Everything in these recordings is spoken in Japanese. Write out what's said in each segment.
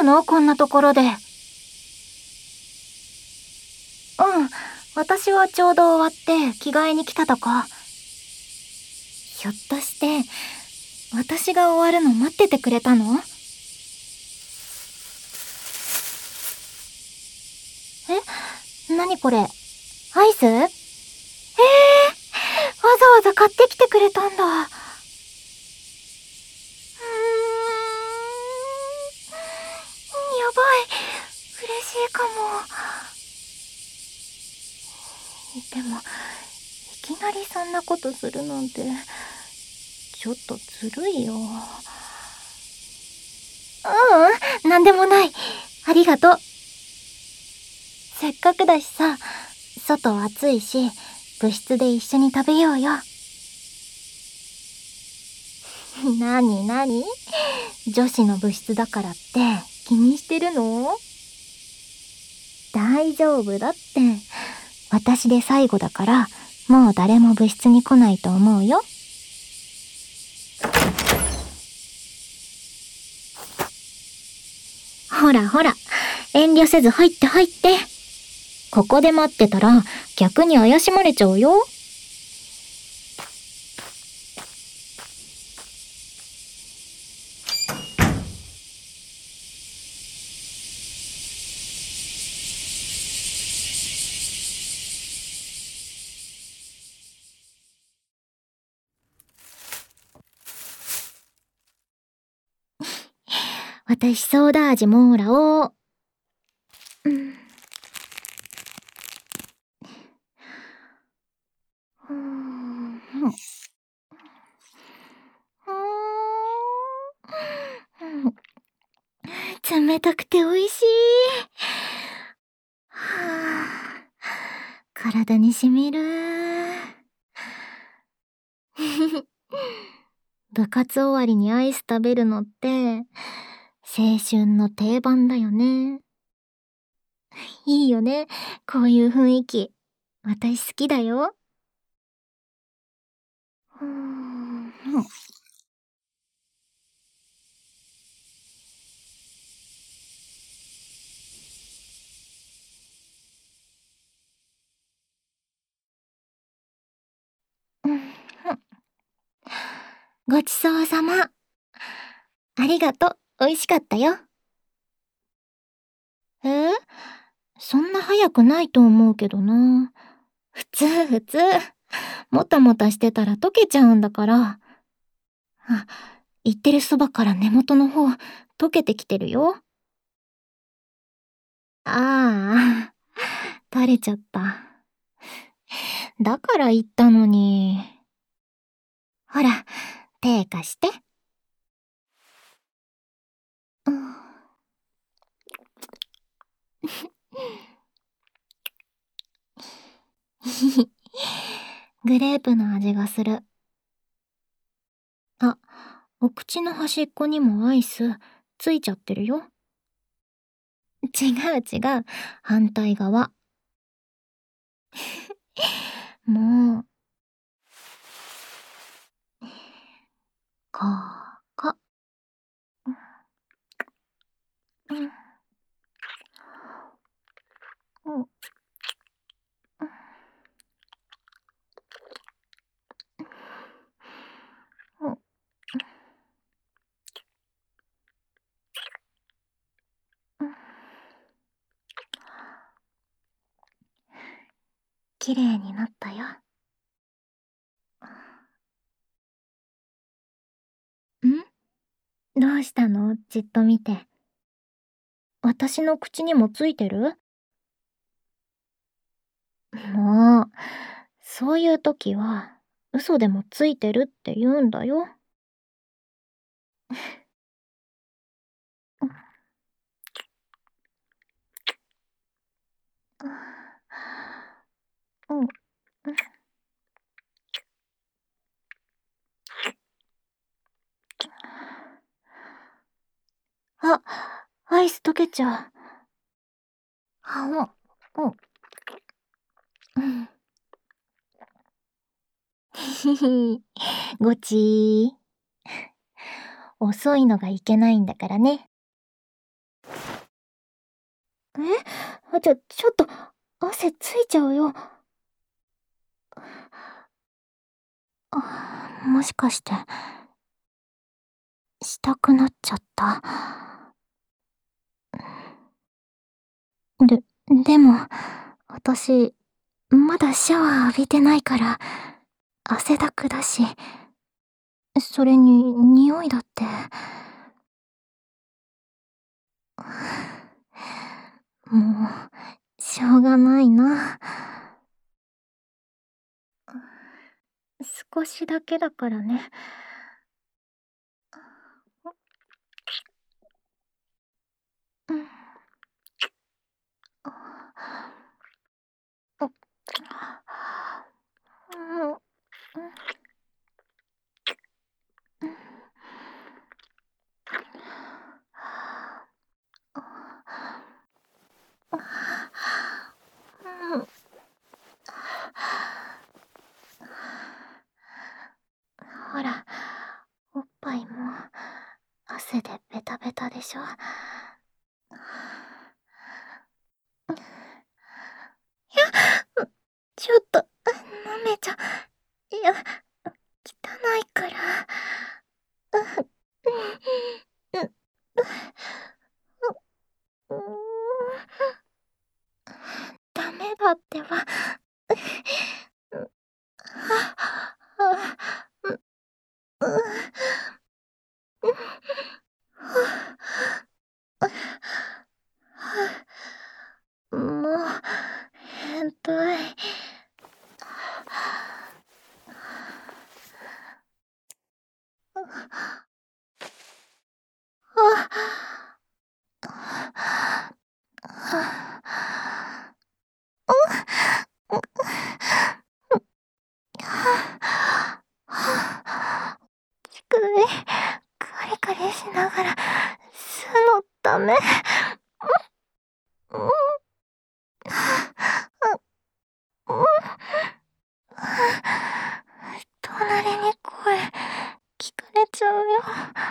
の？こんなところで。私はちょうど終わって着替えに来たとこ。ひょっとして、私が終わるの待っててくれたの？何これ？アイス？わざわざ買ってきてくれたんだ。やばい。嬉しいかも。でも、いきなりそんなことするなんて、ちょっとずるいよ。なんでもない。ありがとう。せっかくだしさ、外暑いし、部室で一緒に食べようよ。なになに？女子の部室だからって気にしてるの？大丈夫だって。私で最後だから、もう誰も部室に来ないと思うよ。ほらほら、遠慮せず入って入って。ここで待ってたら逆に怪しまれちゃうよ。私ソーダ味モーラを。冷たくて美味しい。体にしみる。部活終わりにアイス食べるのって青春の定番だよね。いいよね、こういう雰囲気。私好きだよ。ごちそうさま。ありがとう。美味しかったよ。そんな早くないと思うけどな。普通。もたもたしてたら溶けちゃうんだから。言ってるそばから根元の方、溶けてきてるよ。垂れちゃった。だから言ったのに。ほら、手貸して。グレープの味がする。お口の端っこにもアイスついちゃってるよ。違う。反対側。もう。ここ。綺麗になったよ。どうしたの？じっと見て。私の口にもついてる？もう、そういう時は、嘘でもついてるって言うんだよ。アイス溶けちゃう。ひひ、ごちー。遅いのがいけないんだからね。 ちょっと、汗ついちゃうよ。もしかして、したくなっちゃった。で、でも、私、まだシャワー浴びてないから、汗だくだし、それに、匂いだって。もう、しょうがないな。少しだけだからね。うん。ほら、おっぱいも汗でベタベタでしょ。ちょっと、舐めちゃ、いや、汚いから。うーん、ダメだってば。もう、変態。乳首、カリカリしながら、吸うのダメ。隣に声、聞かれちゃうよ。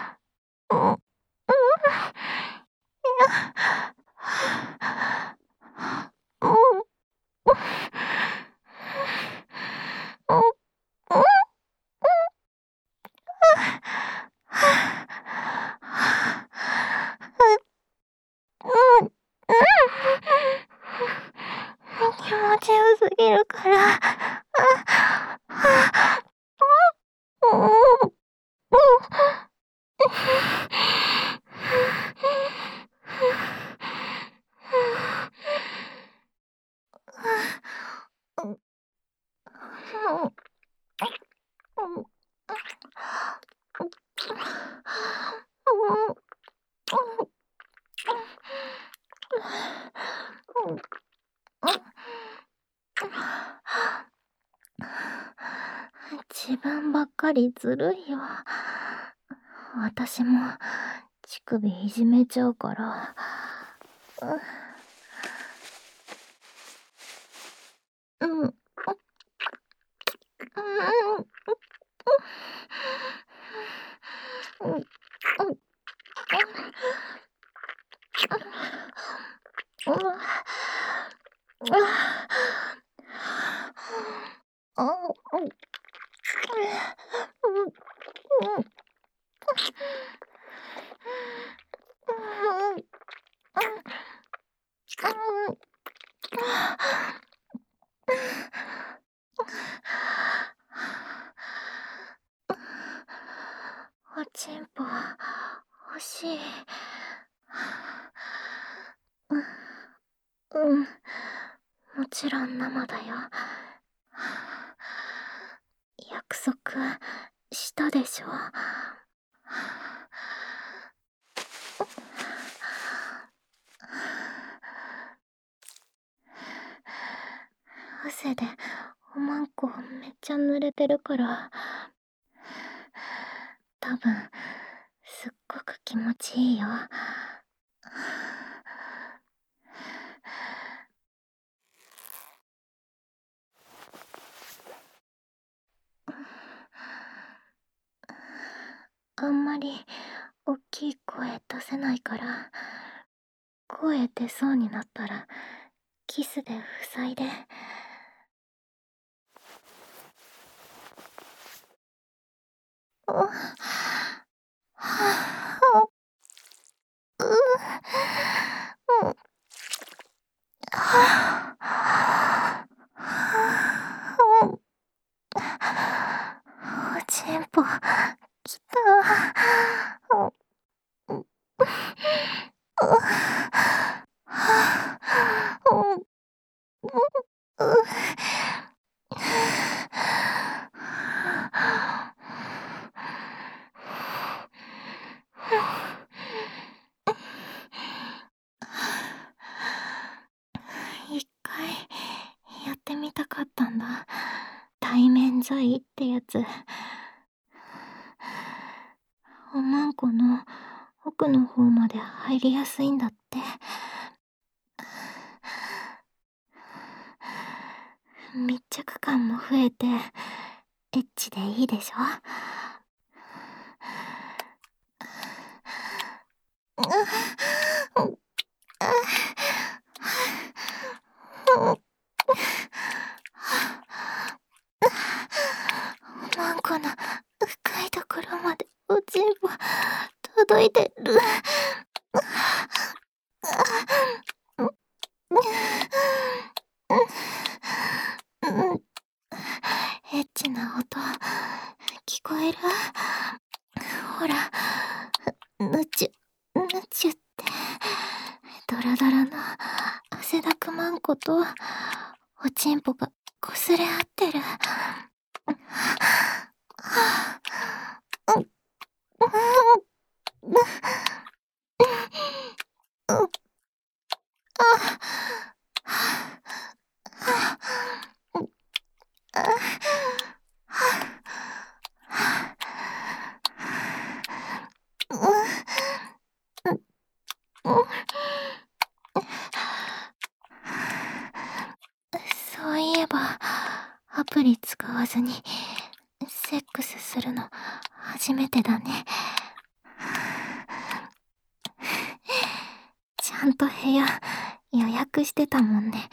気持ちよすぎるから。自分ばっかりずるいよ。私も乳首いじめちゃうから。うん。うん。おちんぽ欲しい。うん、もちろん生だよ。約束したでしょ。汗でおまんこめっちゃ濡れてるから、多分すっごく気持ちいいよ。あんまり大きい声出せないから、 声出そうになったらキスで塞いで。おちんぽきた。一回やってみたかったんだ。対面剤ってやつ。おまんこの奥の方まで入りやすいんだって。密着感も増えてエッチでいいでしょ。おまんこの深いところまでおちんぽ届いてる。エッチな音聞こえる？ほら、ぬちゅぬちゅってドラドラの汗だくまんことおちんぽが擦れ合ってる。そういえばアプリ使わずにセックスするの初めてだね。ちゃんと部屋予約してたもんね。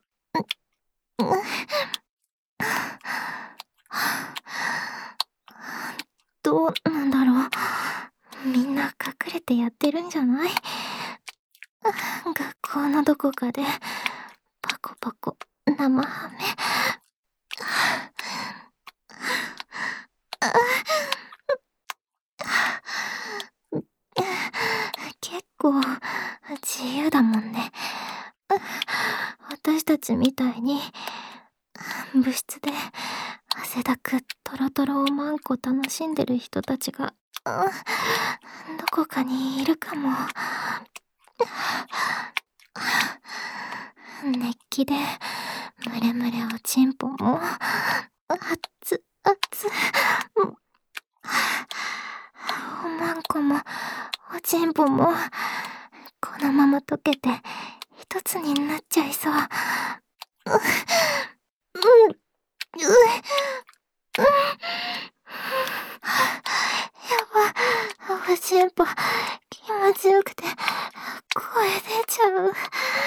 どうなんだろう。みんな隠れてやってるんじゃない？学校のどこかでパコパコ生ハメ。結構自由だもんね。私たちみたいに部室で汗だくトロトロおまんこ楽しんでる人たちがどこかにいるかも。熱気でムレムレおちんぽも熱々。おまんこもおちんぽもこのまま溶けて一つになっちゃいそう。やば、おちんぽ気持ちよくて声出ちゃう。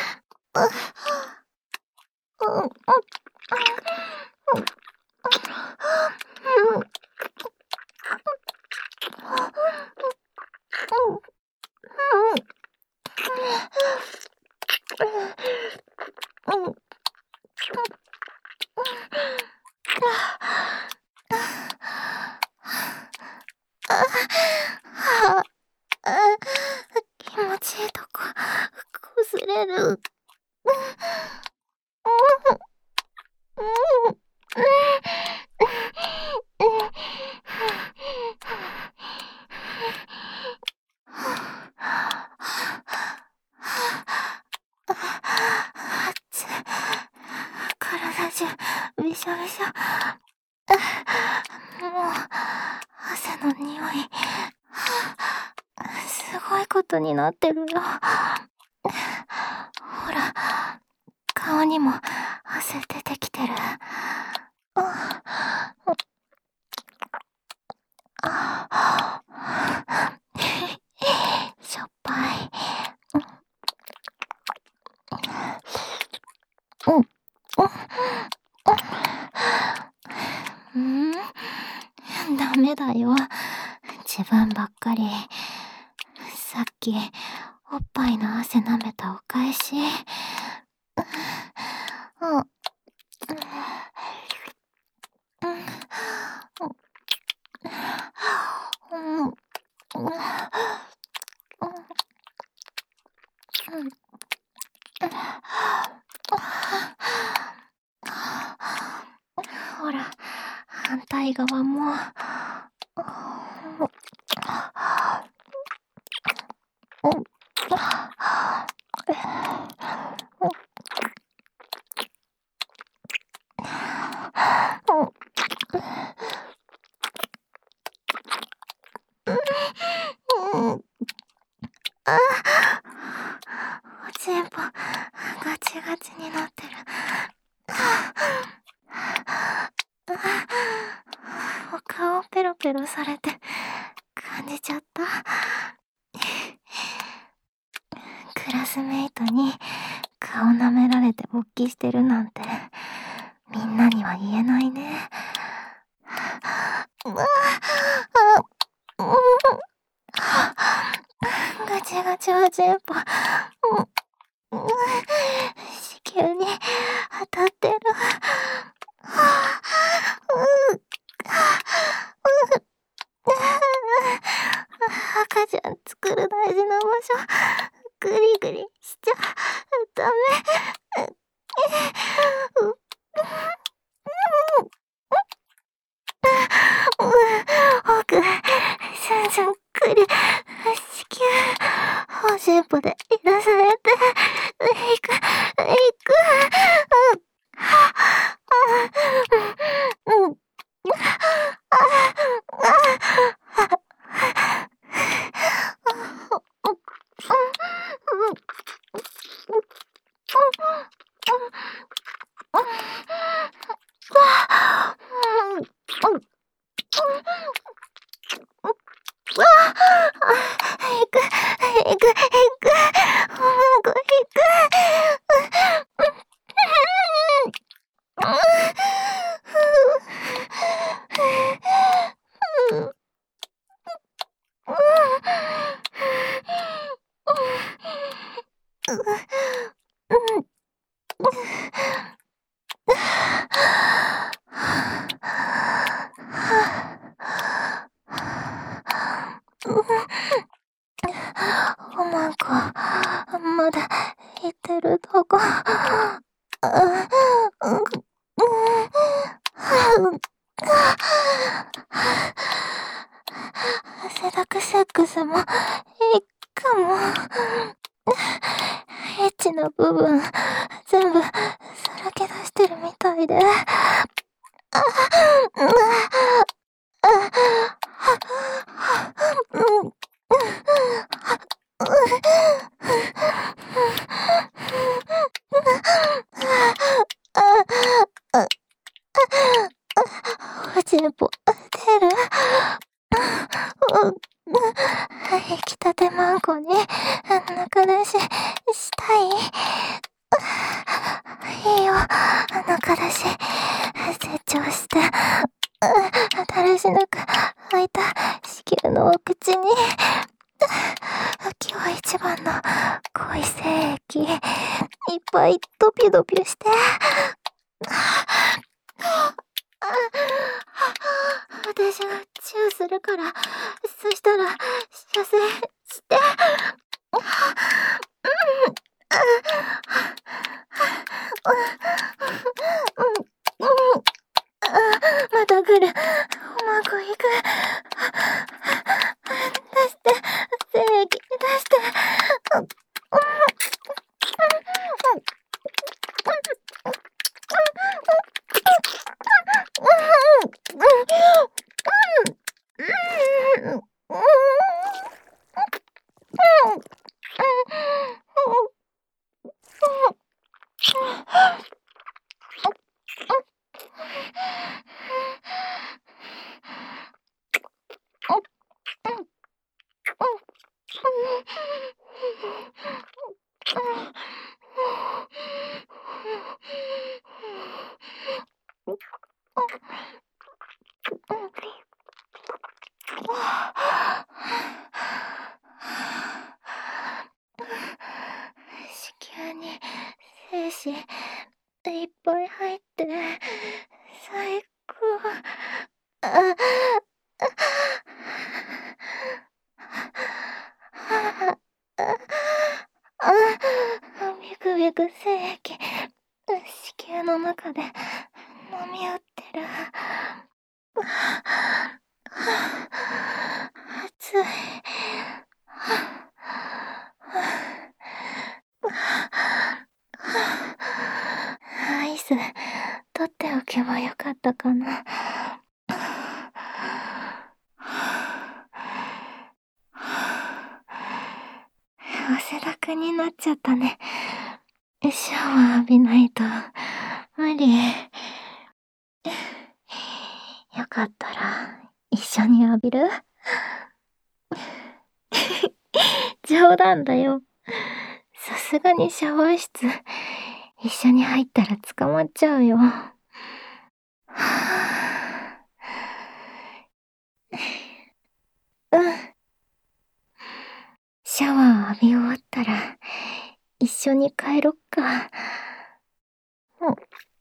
気持ちいいとこ擦れる。体中びしょびしょ。もう汗の匂いすごいことになってるよ。ほら顔にも汗出てきてる。しょっぱい。 せだよ。自分ばっかり。さっき、おっぱいの汗舐めたお返し。うん。ほら、反対側も。おちんぽ、ガチガチになってる。お顔ペロペロされて感じちゃった。クラスメイトに顔舐められて勃起してるなんてみんなには言えないね。ガチガチおちんぽ、子宮に当たってる。赤ちゃん作る大事な場所、グリグリしちゃダメ。奥、シュンシュン来る。子宮、おしっぽでいらされて、いく。おまんこ、まだ言ってるとこ。汗だくセックスもいいかも。エッチな部分全部さらけ出してるみたいで。おちんぽ出る。出来たてまんこに中出ししたい。いいよ、中出し成長してだらしなく開いた子宮のお口に今日一番の恋精液いっぱいドピュドピュして。私がチューするから、そしたら射精して。また来る。おまんこ行く。出して、精液出して。 いっぱい入って、最高。あ、はあ、ビクビク精液、子宮の中で飲み合ってる。熱い。アイス、取っておけばよかったかな。汗だくになっちゃったね。シャワー浴びないと無理。よかったら一緒に浴びる？冗談だよ。さすがにシャワー室一緒に入ったら捕まっちゃうよ。はぁ、うん。シャワー浴び終わったら一緒に帰ろっか。うん。